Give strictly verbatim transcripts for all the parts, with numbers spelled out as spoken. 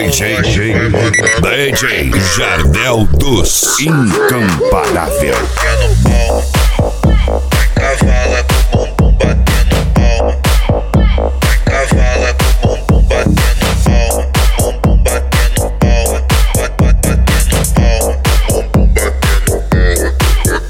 D J, D J Jardel dos Incomparável. Cavala com o bumbum batendo palma. Cavala com o bumbum batendo palma. Bumbum batendo palma. Batendo palma. Bumbum batendo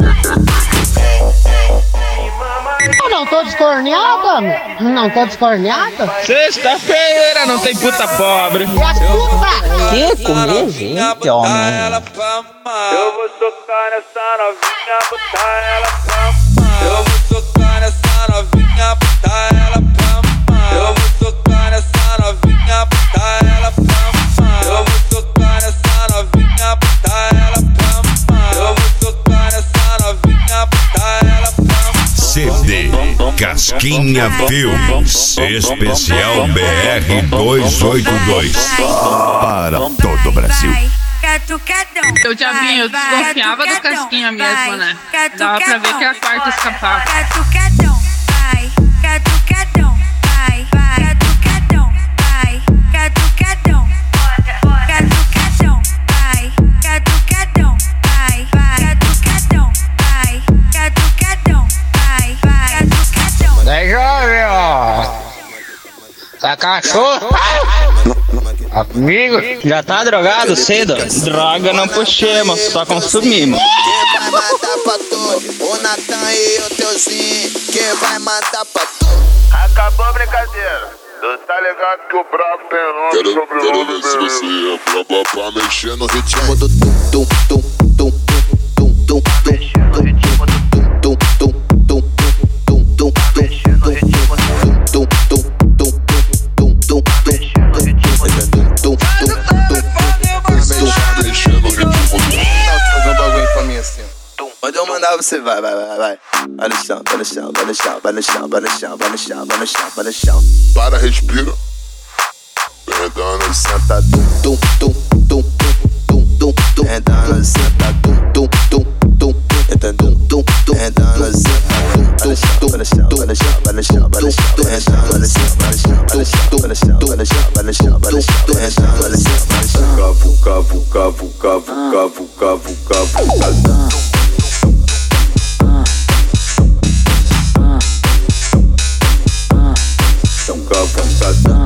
Eu não tô descorneada, não tô descorneada. Sexta-feira não tem puta pobre. E as puta? Que comer gente, homem? Eu vou socar nessa novinha, botar ela pra mamar. Eu vou socar nessa novinha, botar ela pra mamar. Eu vou socar nessa novinha, botar ela pra mamar. Eu vou socar nessa novinha, botar ela pra mamar. Eu vou socar nessa novinha, botar ela pra mamar. C D Casquinha Filmes Especial B R duzentos e oitenta e dois para todo o Brasil. Eu já vinha, eu desconfiava do Casquinha mesmo, né? Dava pra ver que era a quarta escapada. Daí jovem, ó. Tá cachorro? Amigo, Já tá drogado cedo? Droga não puxemos, só consumimos. Quem vai mandar pra tu? O Natan e o Teuzinho. Quem vai mandar pra tu? Acabou a brincadeira. Tu tá ligado que o brabo tem nome Quero, sobre o quero nome ver se dele. você é braba pra mexer no ritmo do Tum tum tum tum tum tum tum tum ritmo do tum tum tum tum tum tum tum no ritmo do tum tum tum tum tum tum no ritmo do tum tum mexer no ritmo Faz um bagulho pra mim assim. Pode eu mandar você, vai, vai, vai, vai. Vai no chão, vai no chão, vai no chão, vai no chão, vai no chão, vai no chão, vai no chão, vai no chão. Para, respira. Andando, Senta tum tum tum tum tum tum. Andando, senta tum tum tum tum. Entra tum tum tum. Andando, senta tum tum. Vai no chão, vai no chão, vai no chão, vai no chão. Andando, vai no chão, vai no chão, vai no chão. Vai no chão, vai no chão, vai no chão, vai no chão. Andando, vai no chão, vai no chão. cavu, cavu, cavu, cavu, cavu, cavu, cavu, cavu. Então, cavu, cavu.